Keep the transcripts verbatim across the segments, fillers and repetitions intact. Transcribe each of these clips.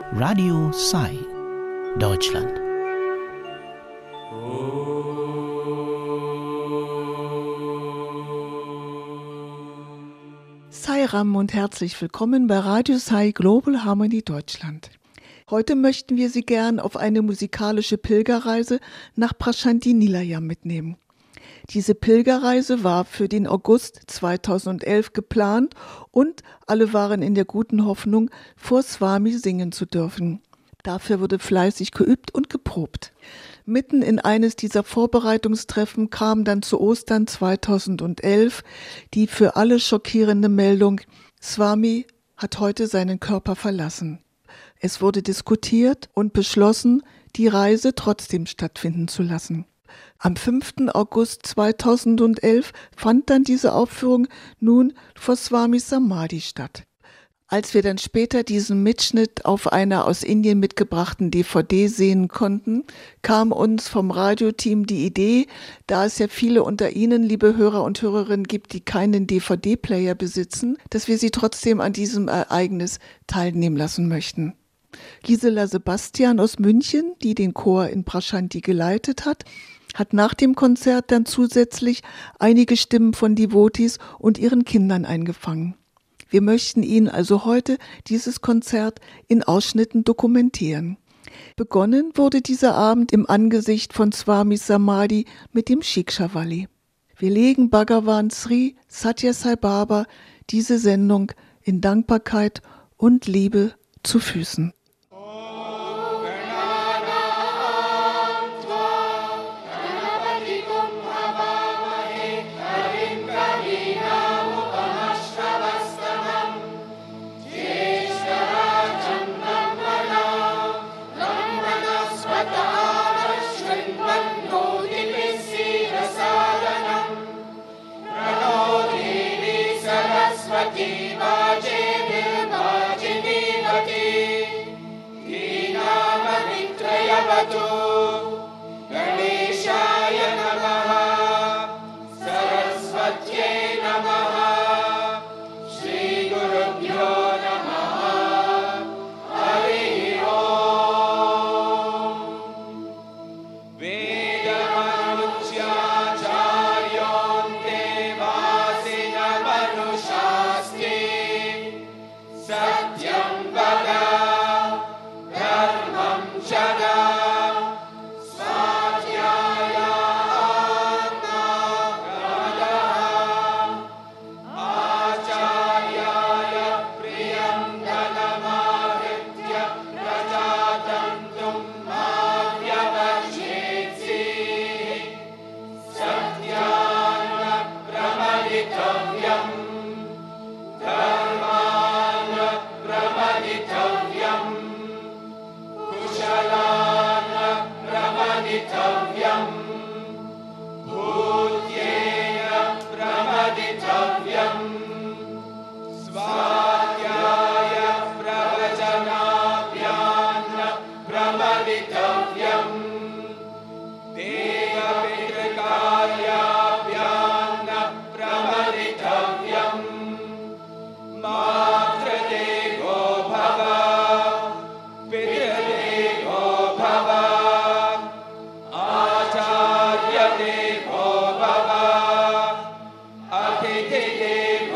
Radio Sai, Deutschland. Sairam und herzlich willkommen bei Radio Sai Global Harmony Deutschland. Heute möchten wir Sie gern auf eine musikalische Pilgerreise nach Prashanthi Nilayam mitnehmen. Diese Pilgerreise war für den August zweitausendelf geplant und alle waren in der guten Hoffnung, vor Swami singen zu dürfen. Dafür wurde fleißig geübt und geprobt. Mitten in eines dieser Vorbereitungstreffen kam dann zu Ostern zweitausendelf die für alle schockierende Meldung: Swami hat heute seinen Körper verlassen. Es wurde diskutiert und beschlossen, die Reise trotzdem stattfinden zu lassen. Am fünften August zweitausendelf fand dann diese Aufführung nun vor Swamis Samadhi statt. Als wir dann später diesen Mitschnitt auf einer aus Indien mitgebrachten D V D sehen konnten, kam uns vom Radioteam die Idee, da es ja viele unter Ihnen, liebe Hörer und Hörerinnen, gibt, die keinen D V D-Player besitzen, dass wir Sie trotzdem an diesem Ereignis teilnehmen lassen möchten. Gisela Sebastian aus München, die den Chor in Prashanthi geleitet hat, hat nach dem Konzert dann zusätzlich einige Stimmen von Devotees und ihren Kindern eingefangen. Wir möchten Ihnen also heute dieses Konzert in Ausschnitten dokumentieren. Begonnen wurde dieser Abend im Angesicht von Swamis Samadhi mit dem Shikshavali. Wir legen Bhagavan Sri Satya Sai Baba diese Sendung in Dankbarkeit und Liebe zu Füßen. Devo Baba, Ati Devo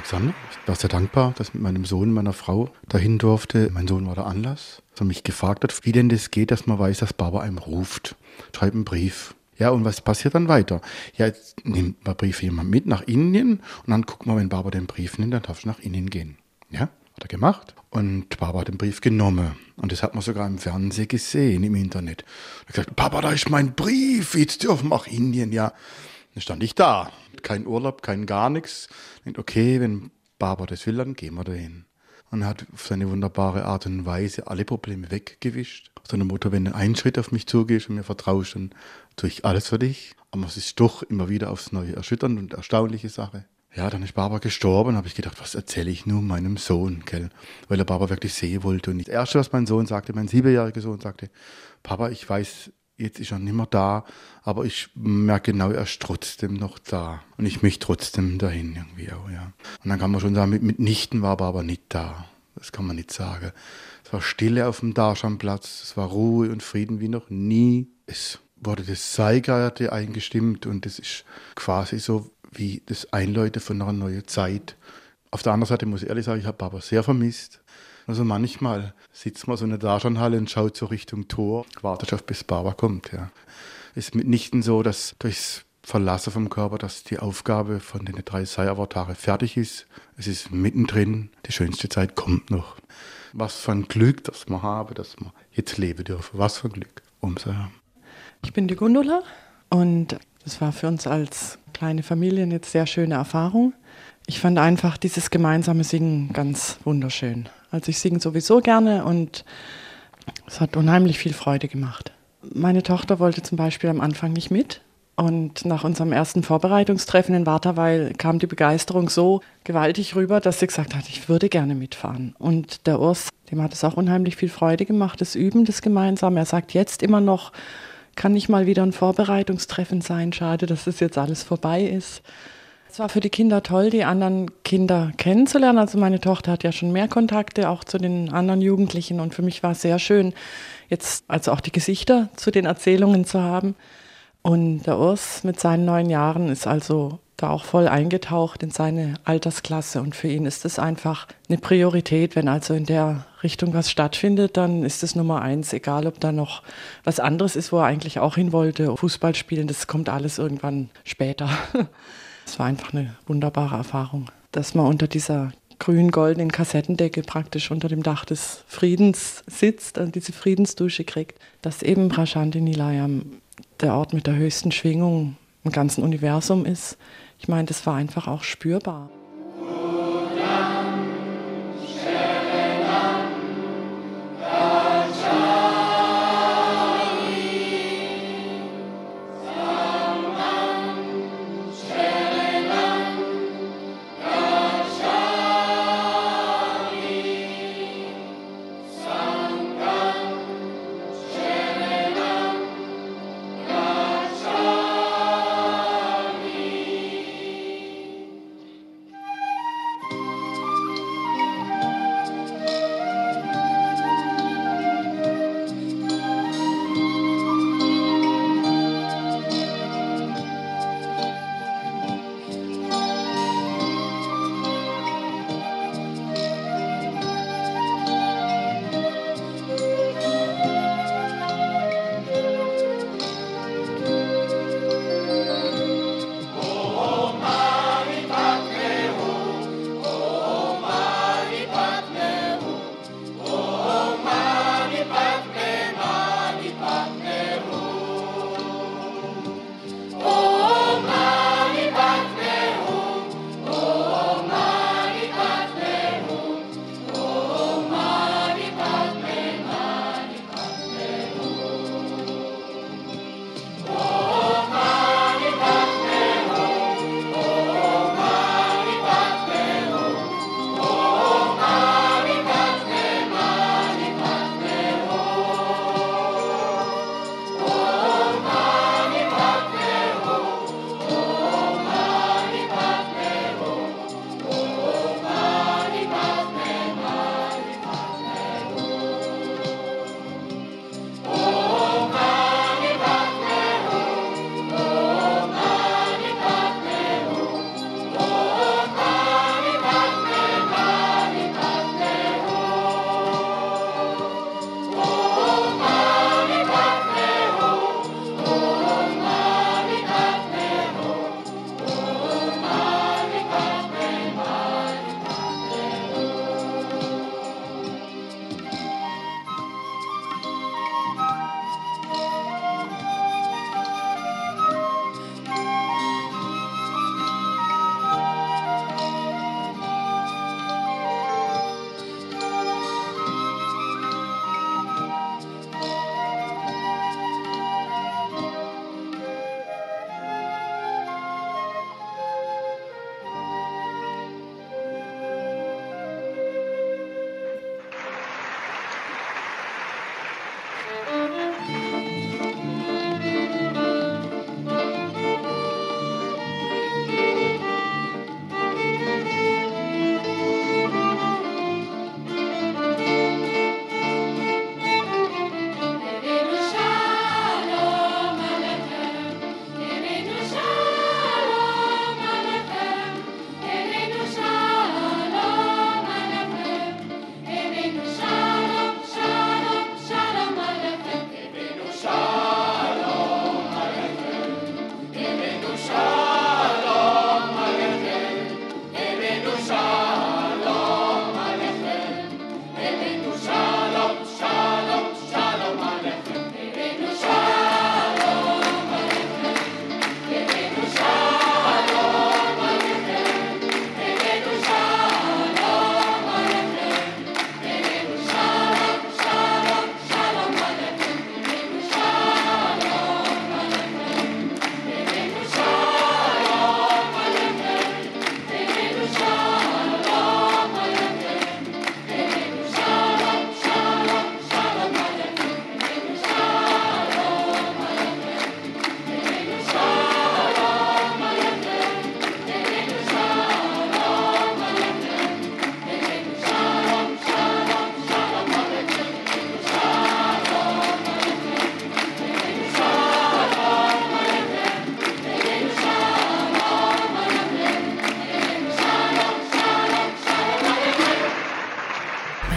Alexander. Ich war sehr dankbar, dass ich mit meinem Sohn und meiner Frau dahin durfte. Mein Sohn war der Anlass, dass er mich gefragt hat, wie denn das geht, dass man weiß, dass Baba einem ruft. Schreibt einen Brief. Ja, und was passiert dann weiter? Ja, jetzt nimmt man Brief jemand mit nach Indien und dann guckt man, wenn Baba den Brief nimmt, dann darfst du nach Indien gehen. Ja, hat er gemacht. Und Baba hat den Brief genommen. Und das hat man sogar im Fernsehen gesehen, im Internet. Er hat gesagt, Papa, da ist mein Brief, jetzt dürfen wir nach Indien. Ja, dann stand ich da. Kein Urlaub, kein gar nichts. Ich dachte, okay, wenn Baba das will, dann gehen wir dahin. Und er hat auf seine wunderbare Art und Weise alle Probleme weggewischt. Aus seiner Mutter, wenn du einen Schritt auf mich zugehst und mir vertraust, dann tue ich alles für dich. Aber es ist doch immer wieder aufs Neue erschütternd und erstaunliche Sache. Ja, dann ist Baba gestorben, habe ich gedacht, was erzähle ich nun meinem Sohn, gell? Weil er Baba wirklich sehen wollte. Und das Erste, was mein Sohn sagte, mein siebenjähriger Sohn sagte, Papa, ich weiß, jetzt ist er nicht mehr da, aber ich merke genau, er ist trotzdem noch da. Und ich möchte trotzdem dahin irgendwie auch, ja. Und dann kann man schon sagen, mit, mitnichten war Baba nicht da. Das kann man nicht sagen. Es war Stille auf dem Darschanplatz, es war Ruhe und Frieden wie noch nie. Es wurde das Seigerte eingestimmt und es ist quasi so wie das Einläuten von einer neuen Zeit. Auf der anderen Seite muss ich ehrlich sagen, ich habe Baba sehr vermisst. Also manchmal sitzt man so in der Darschanhalle und schaut so Richtung Tor, wartet auf, bis Baba kommt. Ja. Es ist mitnichten so, dass durchs Verlassen vom Körper, dass die Aufgabe von den drei Sei-Avatare fertig ist. Es ist mittendrin, die schönste Zeit kommt noch. Was für ein Glück, dass wir haben, dass wir jetzt leben dürfen. Was für ein Glück. Umso. Ich bin die Gundula und das war für uns als kleine Familie eine sehr schöne Erfahrung. Ich fand einfach dieses gemeinsame Singen ganz wunderschön. Also ich singe sowieso gerne und es hat unheimlich viel Freude gemacht. Meine Tochter wollte zum Beispiel am Anfang nicht mit. Und nach unserem ersten Vorbereitungstreffen in Warterweil kam die Begeisterung so gewaltig rüber, dass sie gesagt hat, ich würde gerne mitfahren. Und der Urs, dem hat es auch unheimlich viel Freude gemacht, das Üben, das Gemeinsame. Er sagt jetzt immer noch, kann nicht mal wieder ein Vorbereitungstreffen sein, schade, dass das jetzt alles vorbei ist. Es war für die Kinder toll, die anderen Kinder kennenzulernen. Also meine Tochter hat ja schon mehr Kontakte, auch zu den anderen Jugendlichen. Und für mich war es sehr schön, jetzt also auch die Gesichter zu den Erzählungen zu haben. Und der Urs mit seinen neun Jahren ist also da auch voll eingetaucht in seine Altersklasse. Und für ihn ist es einfach eine Priorität. Wenn also in der Richtung was stattfindet, dann ist es Nummer eins. Egal, ob da noch was anderes ist, wo er eigentlich auch hin wollte. Fußball spielen, das kommt alles irgendwann später. Es war einfach eine wunderbare Erfahrung, dass man unter dieser grün-goldenen Kassettendecke praktisch unter dem Dach des Friedens sitzt und diese Friedensdusche kriegt. Dass eben Prashanti Nilayam der Ort mit der höchsten Schwingung im ganzen Universum ist. Ich meine, das war einfach auch spürbar.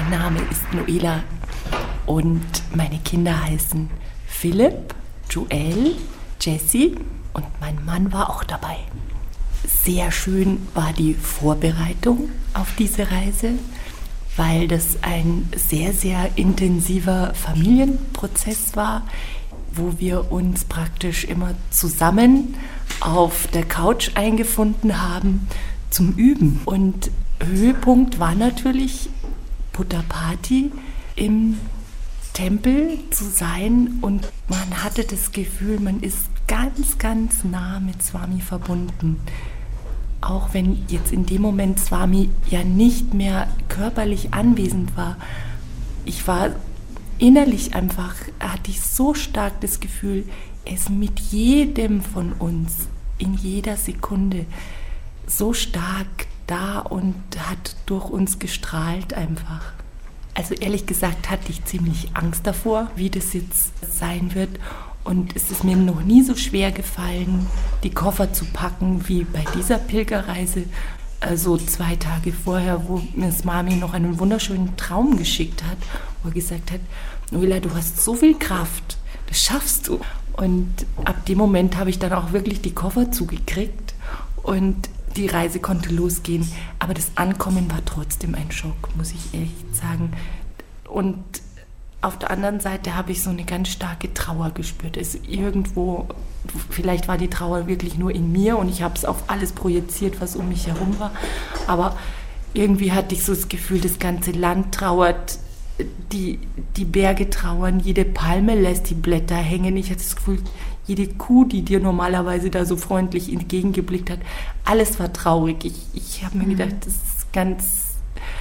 Mein Name ist Noela und meine Kinder heißen Philipp, Joel, Jessie und mein Mann war auch dabei. Sehr schön war die Vorbereitung auf diese Reise, weil das ein sehr, sehr intensiver Familienprozess war, wo wir uns praktisch immer zusammen auf der Couch eingefunden haben zum Üben. Und Höhepunkt war natürlich Buddha Party im Tempel zu sein und man hatte das Gefühl, man ist ganz, ganz nah mit Swami verbunden. Auch wenn jetzt in dem Moment Swami ja nicht mehr körperlich anwesend war. Ich war innerlich einfach, hatte ich so stark das Gefühl, er ist mit jedem von uns in jeder Sekunde so stark da und hat durch uns gestrahlt einfach. Also ehrlich gesagt hatte ich ziemlich Angst davor, wie das jetzt sein wird. Und es ist mir noch nie so schwer gefallen, die Koffer zu packen wie bei dieser Pilgerreise. Also zwei Tage vorher, wo mir Swami noch einen wunderschönen Traum geschickt hat, wo er gesagt hat, Noela, du hast so viel Kraft, das schaffst du. Und ab dem Moment habe ich dann auch wirklich die Koffer zugekriegt und die Reise konnte losgehen. Aber das Ankommen war trotzdem ein Schock, muss ich ehrlich sagen. Und auf der anderen Seite habe ich so eine ganz starke Trauer gespürt. Es irgendwo, vielleicht war die Trauer wirklich nur in mir und ich habe es auf alles projiziert, was um mich herum war. Aber irgendwie hatte ich so das Gefühl, das ganze Land trauert, die, die Berge trauern, jede Palme lässt die Blätter hängen. Ich hatte das Gefühl, jede Kuh, die dir normalerweise da so freundlich entgegengeblickt hat, alles war traurig. Ich, ich habe mir gedacht, das ist ganz,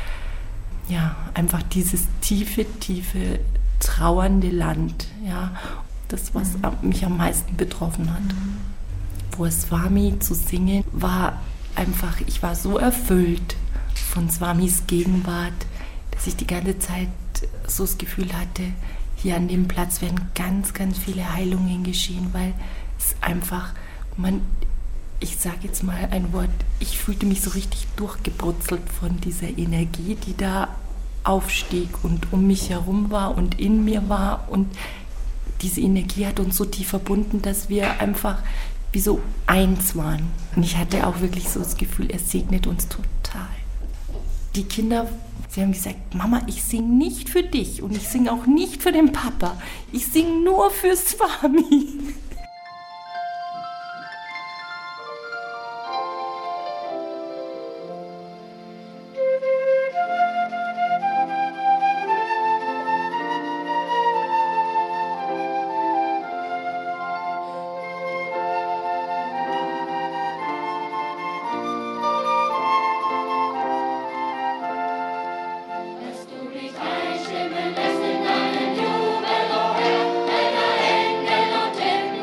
ja, einfach dieses tiefe, tiefe, trauernde Land, ja, das, was mhm. mich am meisten betroffen hat. Mhm. Vor Swami zu singen, war einfach, ich war so erfüllt von Swamis Gegenwart, dass ich die ganze Zeit so das Gefühl hatte, hier an dem Platz werden ganz, ganz viele Heilungen geschehen, weil es einfach, man, ich sage jetzt mal ein Wort, ich fühlte mich so richtig durchgebrutzelt von dieser Energie, die da aufstieg und um mich herum war und in mir war. Und diese Energie hat uns so tief verbunden, dass wir einfach wie so eins waren. Und ich hatte auch wirklich so das Gefühl, er segnet uns total. Die Kinder, sie haben gesagt, Mama, ich singe nicht für dich und ich singe auch nicht für den Papa. Ich singe nur für Swami. Engel und Himmel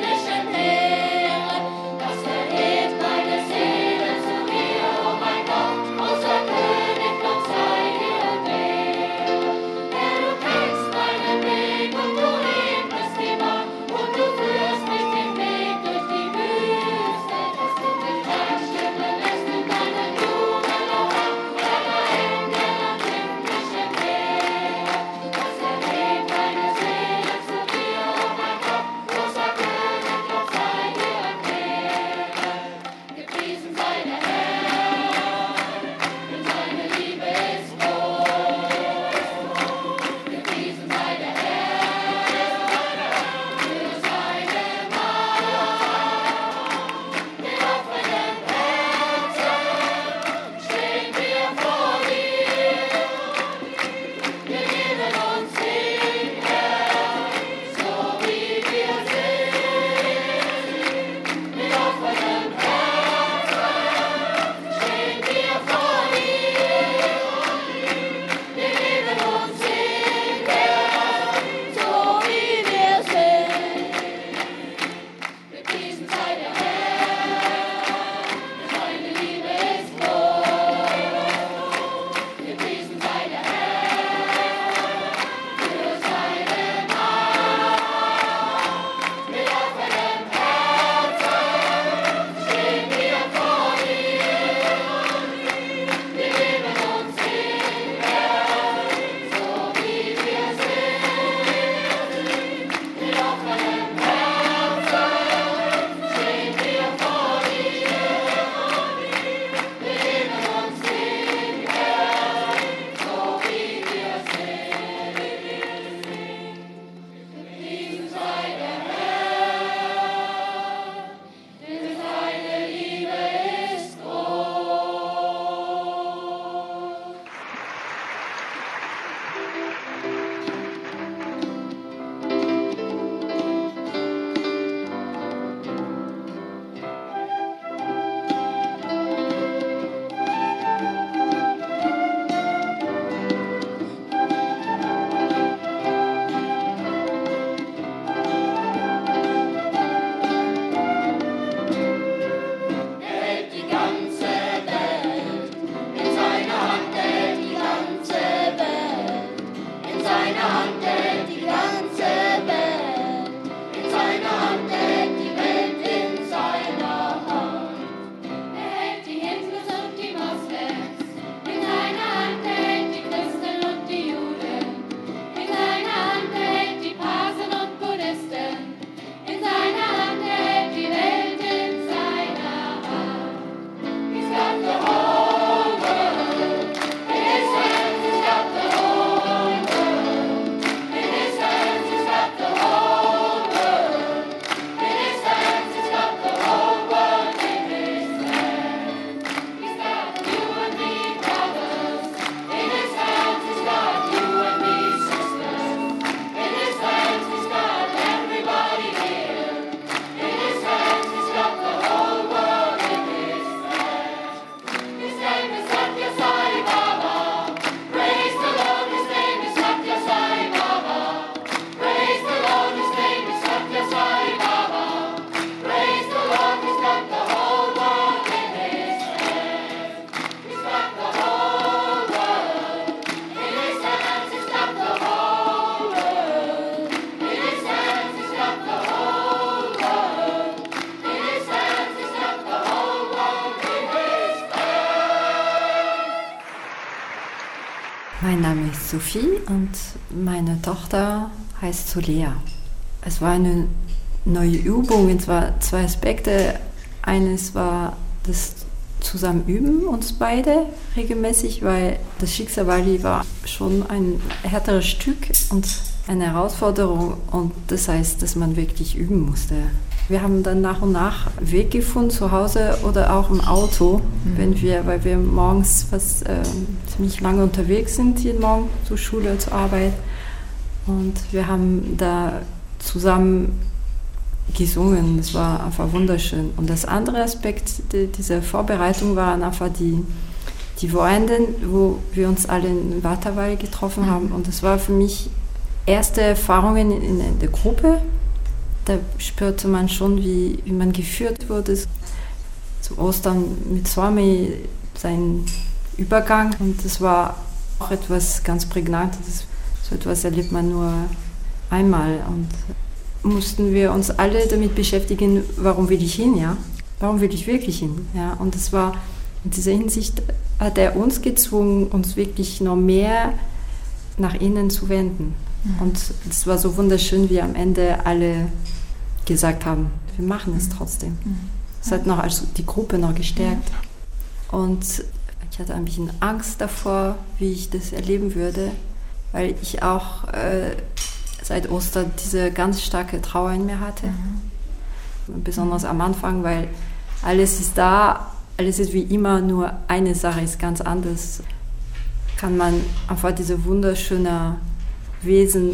Mein Name ist Sophie und meine Tochter heißt Solea. Es war eine neue Übung, und zwar zwei Aspekte. Eines war das Zusammenüben, uns beide regelmäßig, weil das Schicksal-Wali war schon ein härteres Stück und eine Herausforderung, und das heißt, dass man wirklich üben musste. Wir haben dann nach und nach Weg gefunden, zu Hause oder auch im Auto, mhm. wenn wir, weil wir morgens fast äh, ziemlich lange unterwegs sind, jeden Morgen zur Schule, zur Arbeit. Und wir haben da zusammen gesungen. Das war einfach wunderschön. Und das andere Aspekt die, dieser Vorbereitung waren einfach die, die Wochenenden, wo wir uns alle in Waterwald getroffen haben. Und das war für mich erste Erfahrungen in, in der Gruppe. Da spürte man schon, wie, wie man geführt wurde. Zum Ostern mit Swami, sein Übergang. Und das war auch etwas ganz Prägnantes. So etwas erlebt man nur einmal. Und mussten wir uns alle damit beschäftigen, warum will ich hin, ja? Warum will ich wirklich hin? Ja? Und das war, in dieser Hinsicht hat er uns gezwungen, uns wirklich noch mehr nach innen zu wenden. Mhm. Und es war so wunderschön, wie am Ende alle gesagt haben, wir machen es trotzdem. Mhm. Das hat noch also die Gruppe noch gestärkt. Mhm. Und ich hatte ein bisschen Angst davor, wie ich das erleben würde, weil ich auch äh, seit Ostern diese ganz starke Trauer in mir hatte. Mhm. Besonders am Anfang, weil alles ist da, alles ist wie immer, nur eine Sache ist ganz anders. Kann man einfach diese wunderschöne Wesen,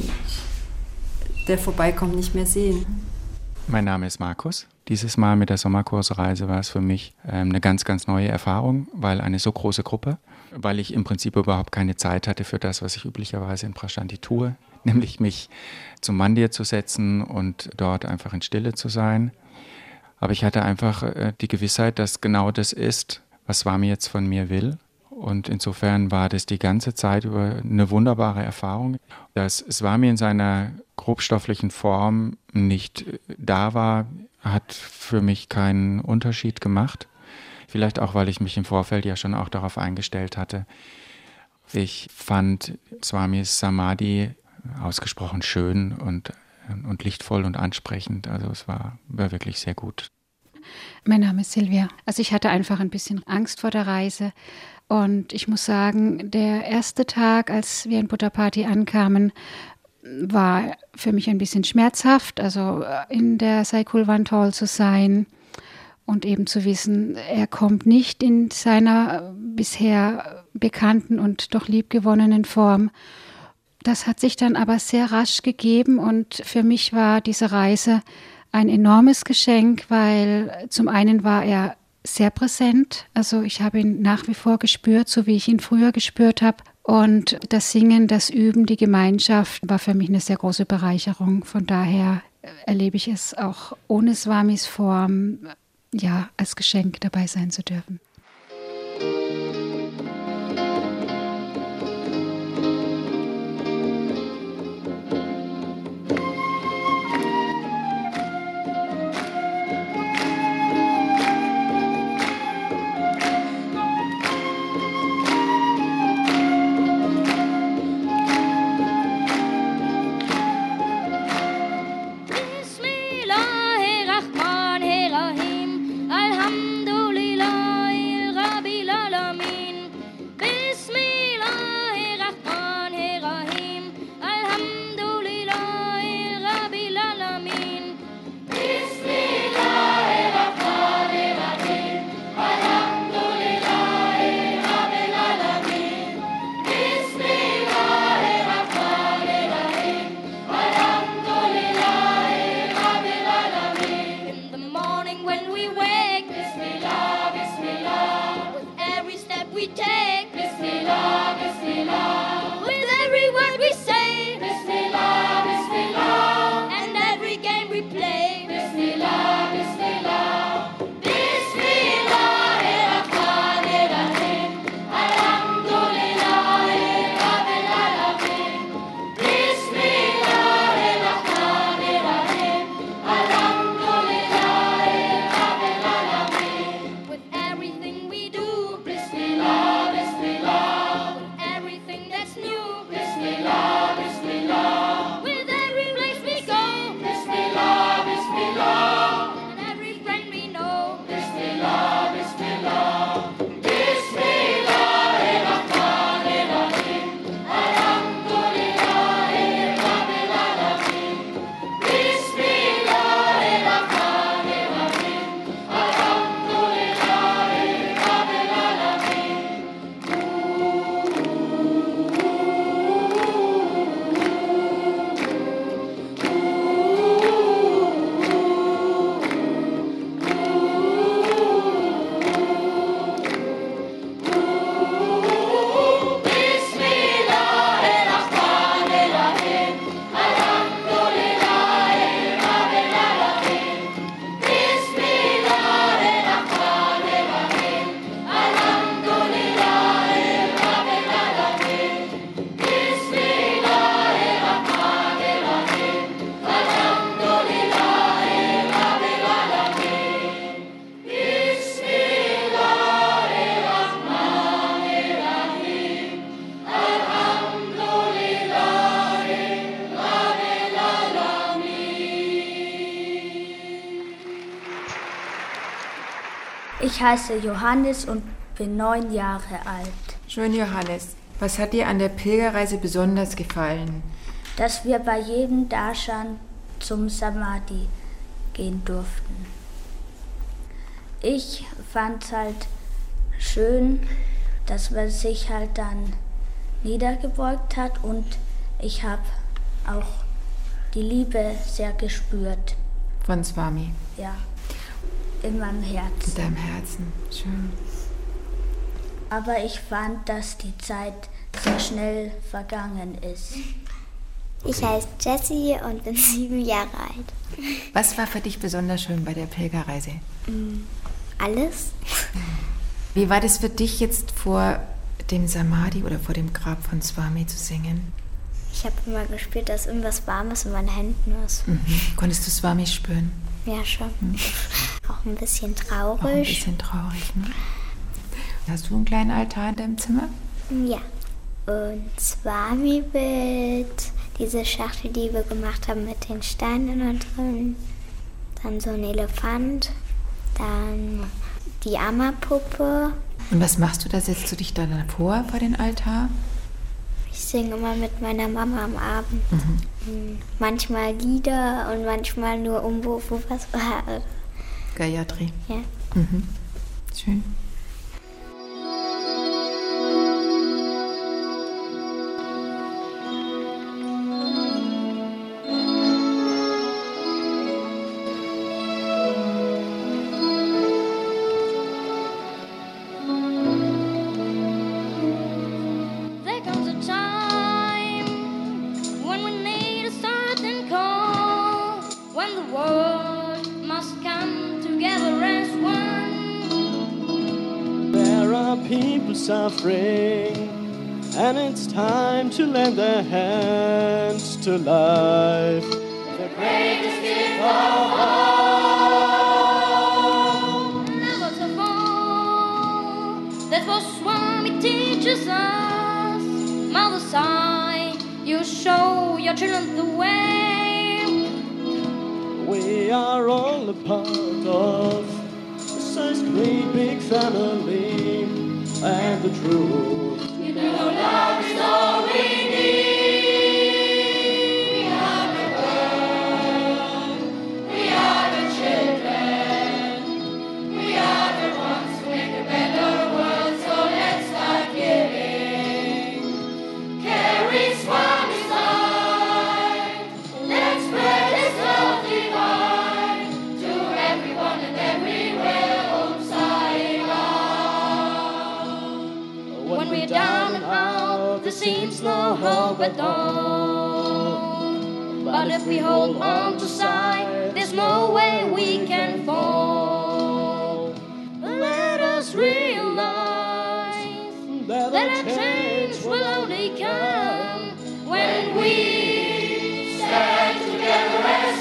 der vorbeikommt, nicht mehr sehen. Mein Name ist Markus. Dieses Mal mit der Sommerkursreise war es für mich ähm, eine ganz, ganz neue Erfahrung, weil eine so große Gruppe, weil ich im Prinzip überhaupt keine Zeit hatte für das, was ich üblicherweise in Prashanti tue, nämlich mich zum Mandir zu setzen und dort einfach in Stille zu sein. Aber ich hatte einfach äh, die Gewissheit, dass genau das ist, was Swami jetzt von mir will. Und insofern war das die ganze Zeit über eine wunderbare Erfahrung. Dass Swami in seiner grobstofflichen Form nicht da war, hat für mich keinen Unterschied gemacht. Vielleicht auch, weil ich mich im Vorfeld ja schon auch darauf eingestellt hatte. Ich fand Swamis Samadhi ausgesprochen schön und, und lichtvoll und ansprechend. Also es war, war wirklich sehr gut. Mein Name ist Silvia. Also ich hatte einfach ein bisschen Angst vor der Reise. Und ich muss sagen, der erste Tag, als wir in Puttaparthi ankamen, war für mich ein bisschen schmerzhaft. Also in der Sai Kulwant Hall zu sein und eben zu wissen, er kommt nicht in seiner bisher bekannten und doch liebgewonnenen Form. Das hat sich dann aber sehr rasch gegeben und für mich war diese Reise ein enormes Geschenk, weil zum einen war er sehr präsent, also ich habe ihn nach wie vor gespürt, so wie ich ihn früher gespürt habe. Und das Singen, das Üben, die Gemeinschaft war für mich eine sehr große Bereicherung. Von daher erlebe ich es auch ohne Swamis Form, ja, als Geschenk dabei sein zu dürfen. Bismillahirrahmanirrahim. Alhamdulillah. Ich heiße Johannes und bin neun Jahre alt. Schön, Johannes. Was hat dir an der Pilgerreise besonders gefallen? Dass wir bei jedem Darshan zum Samadhi gehen durften. Ich fand es halt schön, dass man sich halt dann niedergebeugt hat und ich habe auch die Liebe sehr gespürt. Von Swami? Ja, in meinem Herzen. In deinem Herzen, schön. Aber ich fand, dass die Zeit sehr schnell vergangen ist. Ich heiße Jessie und bin sieben Jahre alt. Was war für dich besonders schön bei der Pilgerreise? Alles. Wie war das für dich jetzt vor dem Samadhi oder vor dem Grab von Swami zu singen? Ich habe immer gespürt, dass irgendwas Warmes in meinen Händen ist. Mhm. Konntest du Swami spüren? Ja, schon. Mhm. Auch ein bisschen traurig. Auch ein bisschen traurig, ne? Hast du einen kleinen Altar in deinem Zimmer? Ja. Und Swami-Bild, diese Schachtel, die wir gemacht haben mit den Steinen da drin. Dann so ein Elefant. Dann die Amma-Puppe. Und was machst du da? Setzt du dich da davor vor den Altar? Ich singe immer mit meiner Mama am Abend. Mhm. Manchmal Lieder und manchmal nur um, wo, wo was war. Gayatri. Ja. Mhm. Schön. Suffering, and it's time to lend their hands to life. The greatest gift of all, never to fall. That's what Swami teaches us. Mother Sai, you show your children the way. We are all a part of such great big family. And the truth, you know, love is all we need. We are the world, we are the children, we are the ones who make a better world. So let's start giving. Carry Swami's light. Let's spread His love divine to everyone and everywhere. Om Sai When we're down and out, there seems no hope at all. But if we hold on to Sai, there's no way we can fall. Let us realize that a change will only come when we stand together as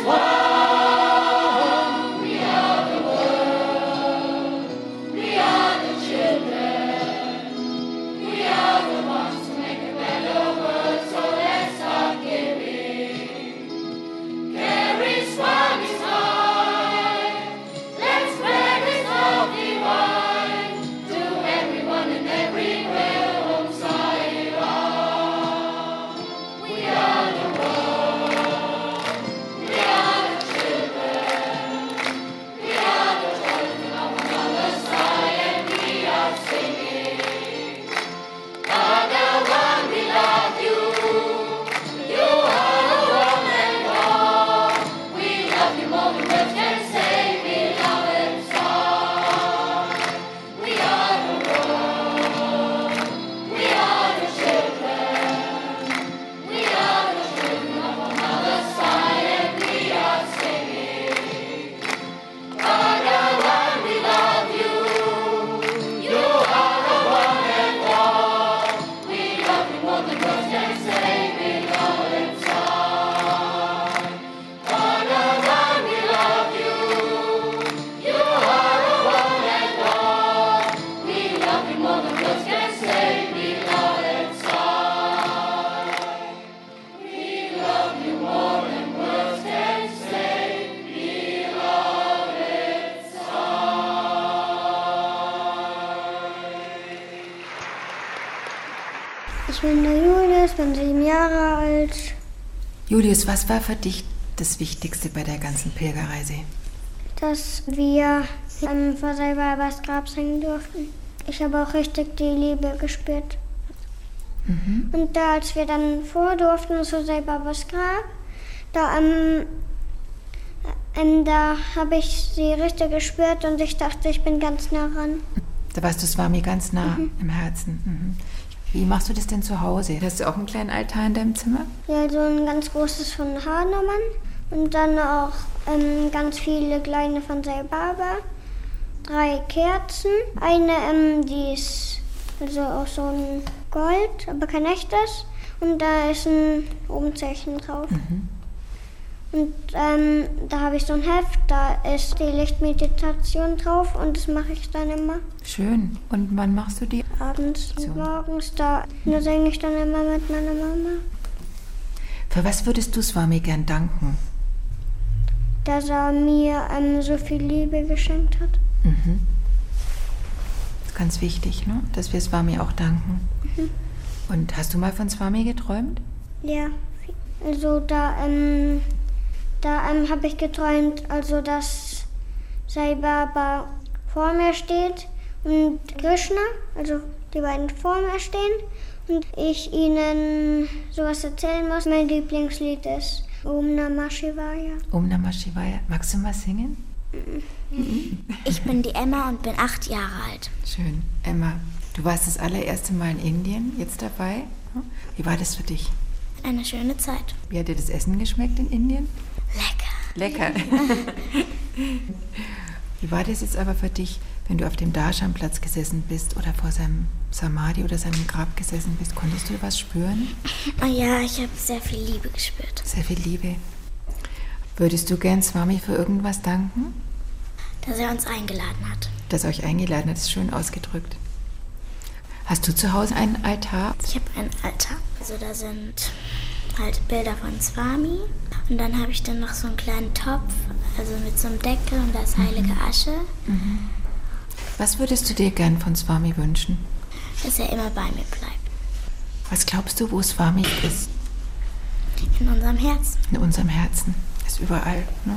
one. We are the world, we are the children. We are the ones who make a better world, so let's start giving. Carry Swami's light. Let's spread His love divine to everyone and everywhere. Om Sai Ram. We are the world. We are the children. We are the children of Mother Sai, and we are singing. Father, one, we love you. You are the one and all. We love you more than words can say, beloved son. We are the world. We are the children. We are the children of our Mother Sai, and we are singing. Father, one, we love you. You are the one and all. We love you more than words can say, beloved son. Father, one, we love you. You are the one and all. We love you more than words can say, beloved son. We love you more than words can say, beloved son. Julius, bin sieben Jahre alt. Julius, was war für dich das Wichtigste bei der ganzen Pilgerreise? Dass wir ähm, vor Sei Barbas Grab singen durften. Ich habe auch richtig die Liebe gespürt. Mhm. Und da, als wir dann vor durften zu Sei Barbas Grab, da, ähm, ähm, da habe ich sie richtig gespürt und ich dachte, ich bin ganz nah ran. Da warst du Swami ganz nah mhm. im Herzen. Mhm. Wie machst du das denn zu Hause? Hast du auch einen kleinen Altar in deinem Zimmer? Ja, so ein ganz großes von Hanuman und dann auch ähm, ganz viele kleine von Sai Baba. Drei Kerzen. Eine, ähm, die ist also auch so ein Gold, aber kein echtes. Und da ist ein Umzeichen drauf. Mhm. Und ähm, da habe ich so ein Heft, da ist die Lichtmeditation drauf und das mache ich dann immer. Schön. Und wann machst du die? Abends so. und morgens, da, da singe ich dann immer mit meiner Mama. Für was würdest du Swami gern danken? Dass er mir ähm, so viel Liebe geschenkt hat. Mhm. Das ist ganz wichtig, ne? Dass wir Swami auch danken. Mhm. Und hast du mal von Swami geträumt? Ja, also da, ähm, da ähm, habe ich geträumt, also dass Sai Baba vor mir steht und Krishna, also die beiden vor mir stehen und ich ihnen sowas erzählen muss. Mein Lieblingslied ist Om Namah Shivaya. Om Namah Shivaya. Magst du mal singen? Ich bin die Emma und bin acht Jahre alt. Schön. Emma, du warst das allererste Mal in Indien jetzt dabei. Wie war das für dich? Eine schöne Zeit. Wie hat dir das Essen geschmeckt in Indien? Lecker. Lecker. Wie war das jetzt aber für dich, wenn du auf dem Darshan-Platz gesessen bist oder vor seinem Samadhi oder seinem Grab gesessen bist? Konntest du was spüren? Oh ja, ich habe sehr viel Liebe gespürt. Sehr viel Liebe. Würdest du gern Swami für irgendwas danken? Dass er uns eingeladen hat. Dass er euch eingeladen hat, ist schön ausgedrückt. Hast du zu Hause einen Altar? Ich habe einen Altar. Also da sind halt Bilder von Swami. Und dann habe ich dann noch so einen kleinen Topf, also mit so einem Deckel und da ist heilige Asche. Mhm. Was würdest du dir gern von Swami wünschen? Dass er immer bei mir bleibt. Was glaubst du, wo Swami ist? In unserem Herzen. In unserem Herzen. Ist überall, ne?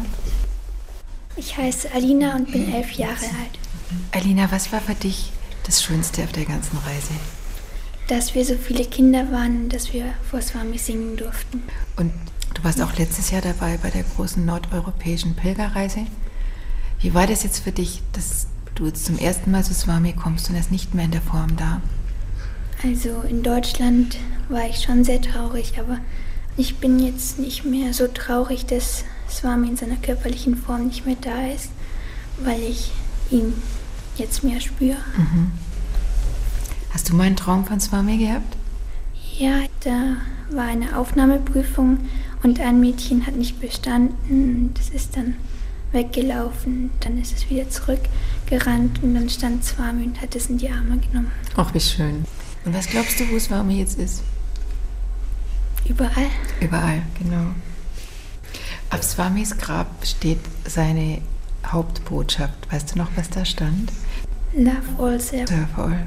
Ich heiße Alina und bin elf Jahre alt. Alina, was war für dich das Schönste auf der ganzen Reise? Dass wir so viele Kinder waren, dass wir vor Swami singen durften. Und du warst auch letztes Jahr dabei bei der großen nordeuropäischen Pilgerreise. Wie war das jetzt für dich, dass du jetzt zum ersten Mal zu Swami kommst und er ist nicht mehr in der Form da? Also in Deutschland war ich schon sehr traurig, aber ich bin jetzt nicht mehr so traurig, dass Swami in seiner körperlichen Form nicht mehr da ist, weil ich ihn jetzt mehr spüre. Mhm. Hast du mal einen Traum von Swami gehabt? Ja, da war eine Aufnahmeprüfung und ein Mädchen hat nicht bestanden. Das ist dann weggelaufen, dann ist es wieder zurückgerannt und dann stand Swami und hat es in die Arme genommen. Ach, wie schön. Und was glaubst du, wo Swami jetzt ist? Überall. Überall, genau. Auf Swamis Grab steht seine Hauptbotschaft. Weißt du noch, was da stand? Love all, serve. Serve all.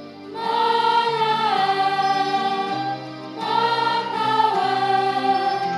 More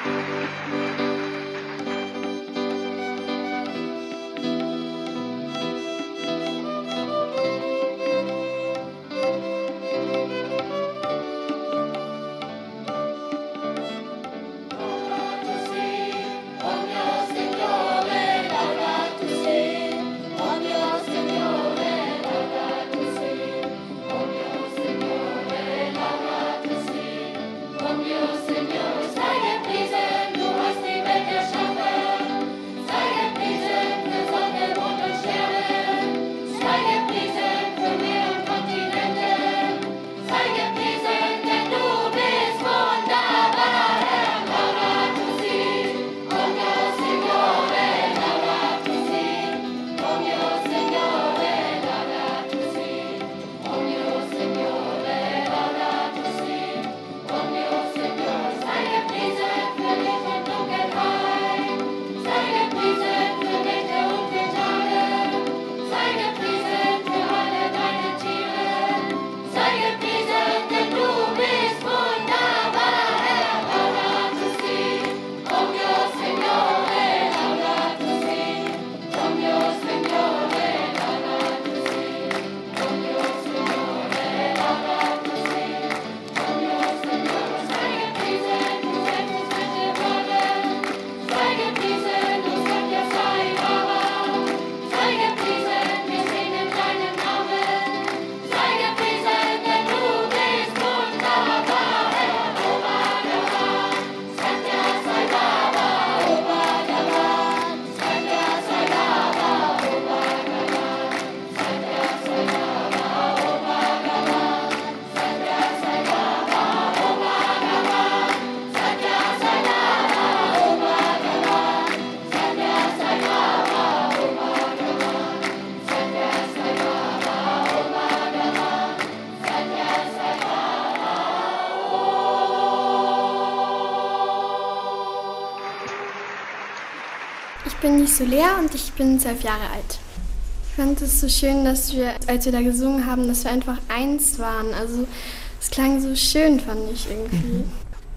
Ich bin die Solea und ich bin zwölf Jahre alt. Ich fand es so schön, dass wir, als wir da gesungen haben, dass wir einfach eins waren. Also es klang so schön, fand ich irgendwie. Mhm.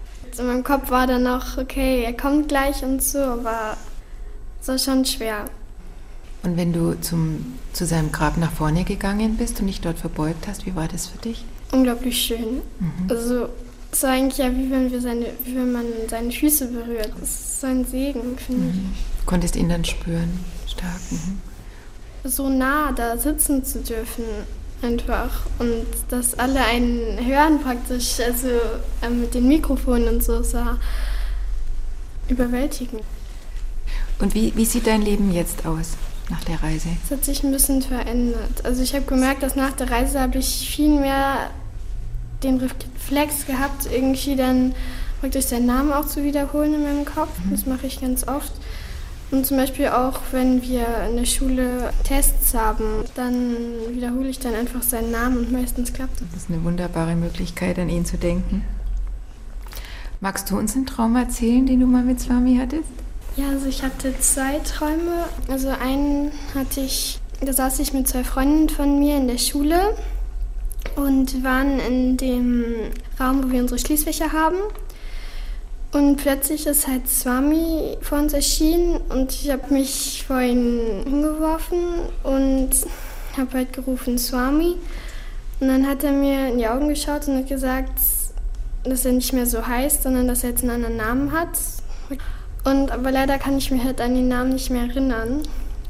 In meinem Kopf war dann noch, okay, er kommt gleich und so, aber es war schon schwer. Und wenn du zum, zu seinem Grab nach vorne gegangen bist und dich dort verbeugt hast, wie war das für dich? Unglaublich schön. Mhm. Also es war eigentlich ja, wie wenn, wir seine, wie wenn man seine Füße berührt. Das ist so ein Segen, finde mhm. ich. Konntest ihn dann spüren, stark. Mhm. So nah da sitzen zu dürfen, einfach. Und dass alle einen hören praktisch, also äh, mit den Mikrofonen und so, es war überwältigend. Und wie, wie sieht dein Leben jetzt aus nach der Reise? Es hat sich ein bisschen verändert. Also ich habe gemerkt, dass nach der Reise habe ich viel mehr den Reflex gehabt, irgendwie dann praktisch seinen Namen auch zu wiederholen in meinem Kopf. Mhm. Das mache ich ganz oft. Und zum Beispiel auch, wenn wir in der Schule Tests haben, dann wiederhole ich dann einfach seinen Namen und meistens klappt das. Das ist eine wunderbare Möglichkeit, an ihn zu denken. Magst du uns einen Traum erzählen, den du mal mit Swami hattest? Ja, also ich hatte zwei Träume. Also einen hatte ich, da saß ich mit zwei Freundinnen von mir in der Schule und waren in dem Raum, wo wir unsere Schließfächer haben. Und plötzlich ist halt Swami vor uns erschienen und ich habe mich vor ihn hingeworfen und habe halt gerufen, Swami. Und dann hat er mir in die Augen geschaut und hat gesagt, dass er nicht mehr so heißt, sondern dass er jetzt einen anderen Namen hat. Und, aber leider kann ich mich halt an den Namen nicht mehr erinnern.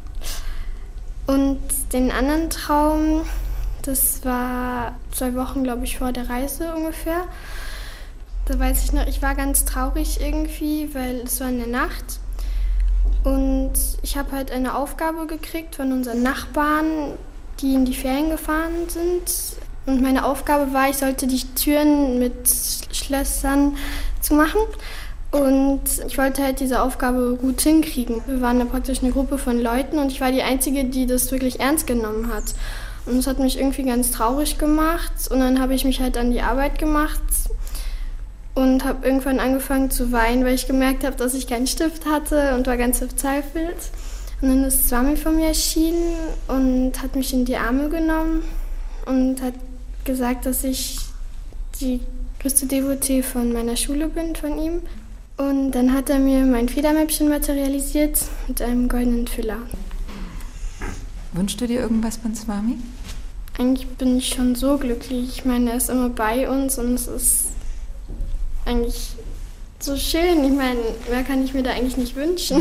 Und den anderen Traum, das war zwei Wochen, glaube ich, vor der Reise ungefähr. Da weiß ich noch, ich war ganz traurig irgendwie, weil es war in der Nacht. Und ich habe halt eine Aufgabe gekriegt von unseren Nachbarn, die in die Ferien gefahren sind. Und meine Aufgabe war, ich sollte die Türen mit Schlössern zumachen. Und ich wollte halt diese Aufgabe gut hinkriegen. Wir waren da praktisch eine Gruppe von Leuten und ich war die Einzige, die das wirklich ernst genommen hat. Und das hat mich irgendwie ganz traurig gemacht. Und dann habe ich mich halt an die Arbeit gemacht und habe irgendwann angefangen zu weinen, weil ich gemerkt habe, dass ich keinen Stift hatte und war ganz verzweifelt. Und dann ist Swami von mir erschienen und hat mich in die Arme genommen und hat gesagt, dass ich die größte Devotee von meiner Schule bin, von ihm. Und dann hat er mir mein Federmäppchen materialisiert mit einem goldenen Füller. Wünschst du dir irgendwas von Swami? Eigentlich bin ich schon so glücklich. Ich meine, er ist immer bei uns und es ist eigentlich so schön. Ich meine, mehr kann ich mir da eigentlich nicht wünschen.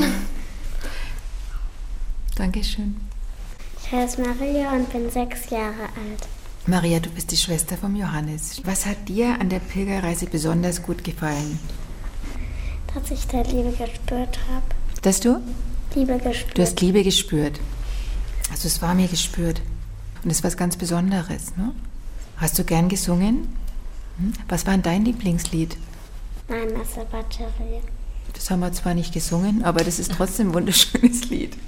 Dankeschön. Ich heiße Maria und bin sechs Jahre alt. Maria, du bist die Schwester vom Johannes. Was hat dir an der Pilgerreise besonders gut gefallen? Dass ich da Liebe gespürt habe. Dass du? Liebe gespürt. Du hast Liebe gespürt. Also es war mir gespürt. Und es ist was ganz Besonderes, ne? Hast du gern gesungen? Hm? Was war denn dein Lieblingslied? Nein, Wasserbatterie. Das haben wir zwar nicht gesungen, aber das ist trotzdem ein wunderschönes Lied.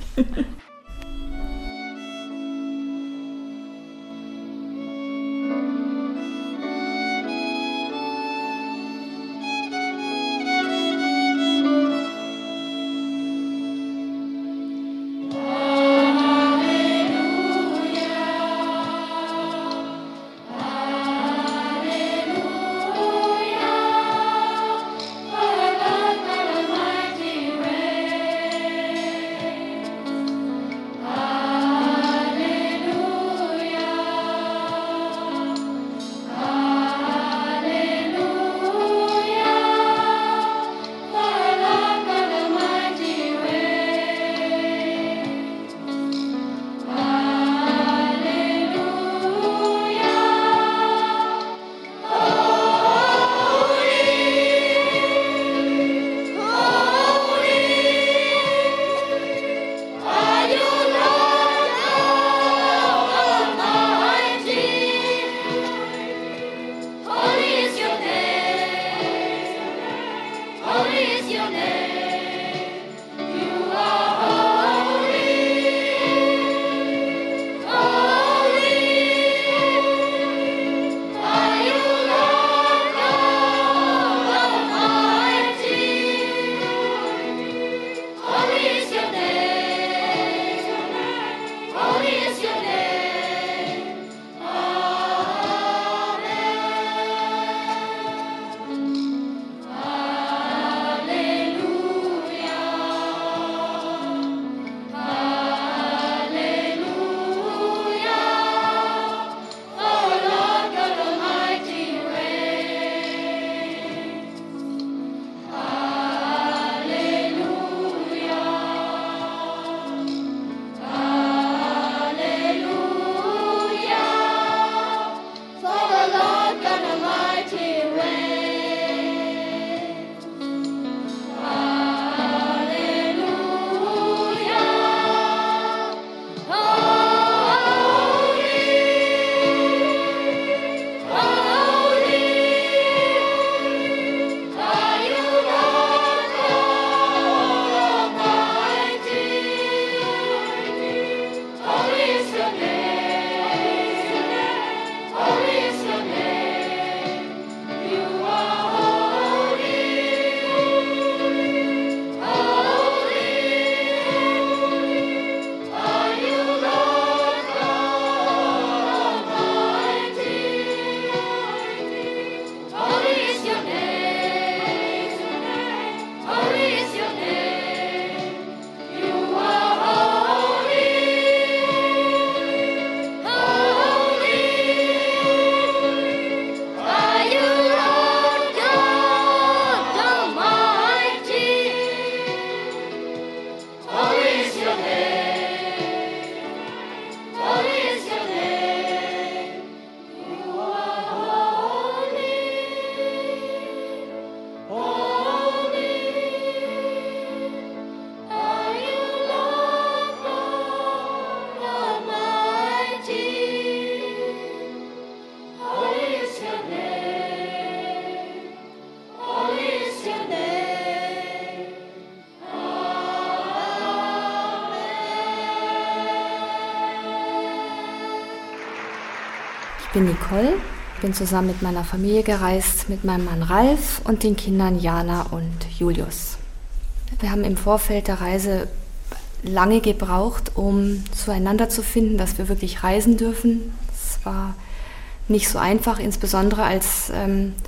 Ich bin Nicole, bin zusammen mit meiner Familie gereist, mit meinem Mann Ralf und den Kindern Jana und Julius. Wir haben im Vorfeld der Reise lange gebraucht, um zueinander zu finden, dass wir wirklich reisen dürfen. Es war nicht so einfach, insbesondere als ähm,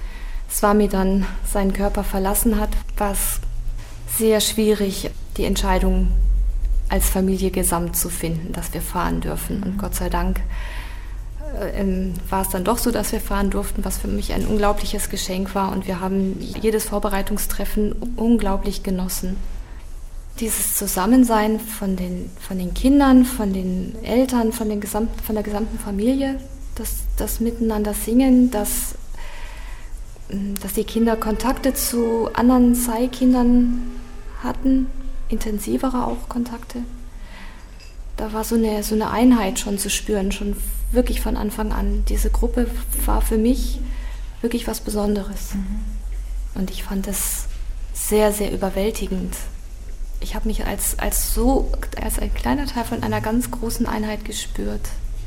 Swami dann seinen Körper verlassen hat, war es sehr schwierig, die Entscheidung als Familie gesamt zu finden, dass wir fahren dürfen. Und Gott sei Dank äh, war es dann doch so, dass wir fahren durften, was für mich ein unglaubliches Geschenk war. Und wir haben jedes Vorbereitungstreffen unglaublich genossen. Dieses Zusammensein von den, von den Kindern, von den Eltern, von, den Gesamt, von der gesamten Familie, das, das Miteinander singen, das, dass die Kinder Kontakte zu anderen Sai-Kindern hatten, intensivere auch Kontakte. Da war so eine, so eine Einheit schon zu spüren, schon wirklich von Anfang an. Diese Gruppe war für mich wirklich was Besonderes. Mhm. Und ich fand es sehr, sehr überwältigend. Ich habe mich als, als so, als ein kleiner Teil von einer ganz großen Einheit gespürt.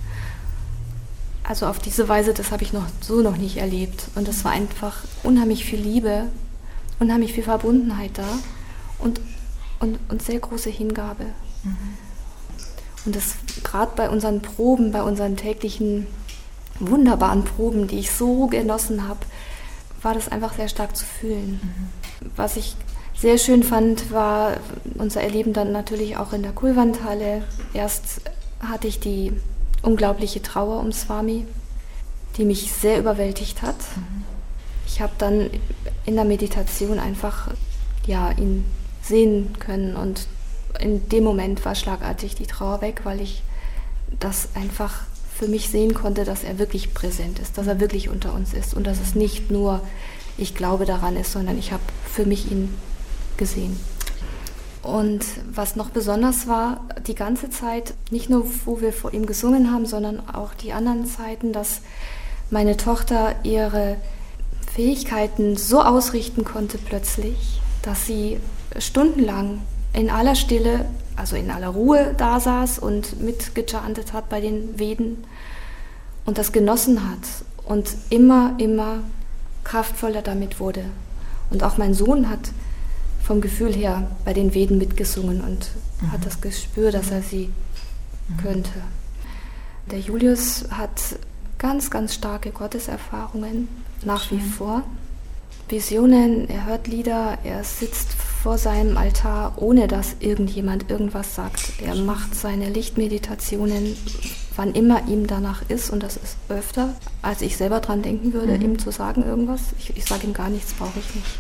Also auf diese Weise, das habe ich noch so noch nicht erlebt. Und es war einfach unheimlich viel Liebe, unheimlich viel Verbundenheit da und, und, und sehr große Hingabe. Mhm. Und das gerade bei unseren Proben, bei unseren täglichen wunderbaren Proben, die ich so genossen habe, war das einfach sehr stark zu fühlen. Mhm. Was ich sehr schön fand, war unser Erleben dann natürlich auch in der Kulwanthalle. Erst hatte ich die unglaubliche Trauer um Swami, die mich sehr überwältigt hat. Mhm. Ich habe dann in der Meditation einfach ja, ihn sehen können und in dem Moment war schlagartig die Trauer weg, weil ich das einfach für mich sehen konnte, dass er wirklich präsent ist, dass er wirklich unter uns ist und dass es nicht nur ich glaube daran ist, sondern ich habe für mich ihn gesehen. Und was noch besonders war, die ganze Zeit, nicht nur wo wir vor ihm gesungen haben, sondern auch die anderen Zeiten, dass meine Tochter ihre Fähigkeiten so ausrichten konnte plötzlich, dass sie stundenlang in aller Stille, also in aller Ruhe da saß und mitgechantet hat bei den Veden und das genossen hat und immer, immer kraftvoller damit wurde. Und auch mein Sohn hat vom Gefühl her bei den Veden mitgesungen und mhm. hat das Gespür, dass er sie mhm. könnte. Der Julius hat ganz, ganz starke Gotteserfahrungen nach Schön. wie vor. Visionen, er hört Lieder, er sitzt vor seinem Altar, ohne dass irgendjemand irgendwas sagt. Er macht seine Lichtmeditationen, wann immer ihm danach ist, und das ist öfter, als ich selber dran denken würde, mhm. ihm zu sagen irgendwas. Ich, ich sage ihm gar nichts, brauche ich nicht.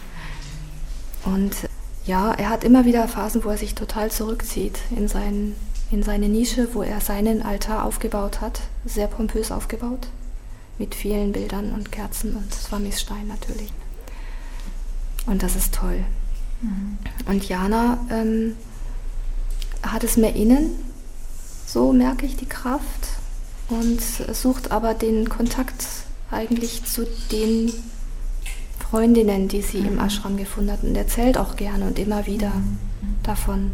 Und ja, er hat immer wieder Phasen, wo er sich total zurückzieht in, seinen, in seine Nische, wo er seinen Altar aufgebaut hat, sehr pompös aufgebaut, mit vielen Bildern und Kerzen und Swamis Stein natürlich. Und das ist toll. Mhm. Und Jana ähm, hat es mehr innen, so merke ich die Kraft, und sucht aber den Kontakt eigentlich zu den Freundinnen, die sie mhm. im Ashram gefunden hat, und erzählt auch gerne und immer wieder mhm. davon.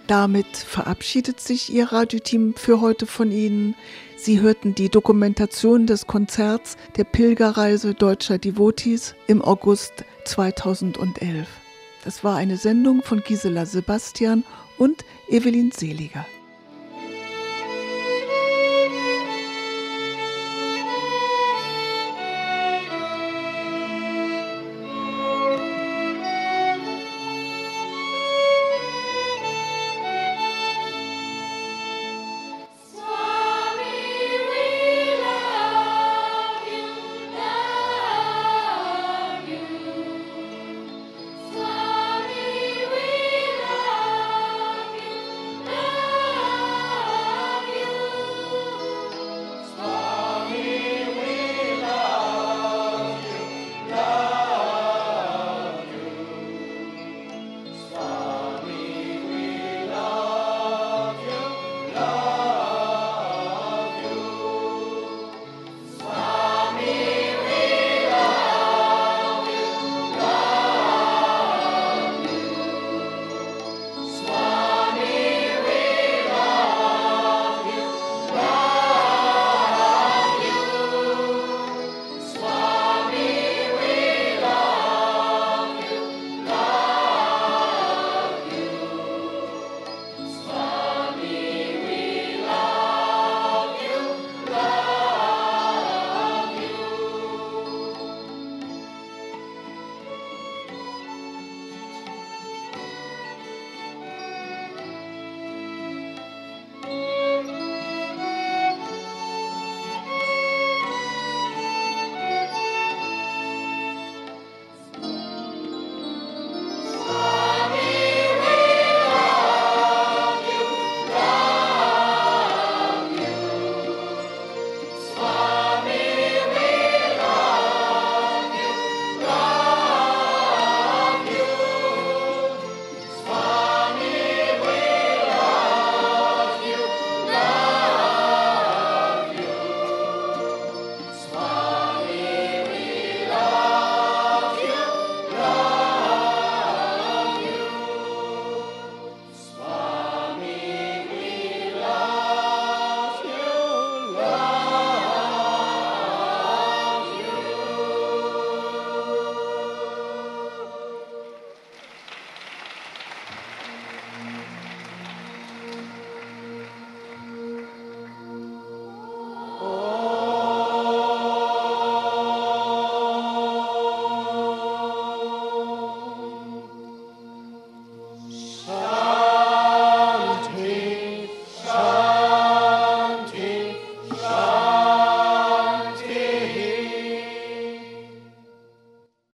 Damit verabschiedet sich Ihr Radioteam für heute von Ihnen. Sie hörten die Dokumentation des Konzerts der Pilgerreise deutscher Devotees im August zweitausendelf. Das war eine Sendung von Gisela Sebastian und Evelyn Seliger.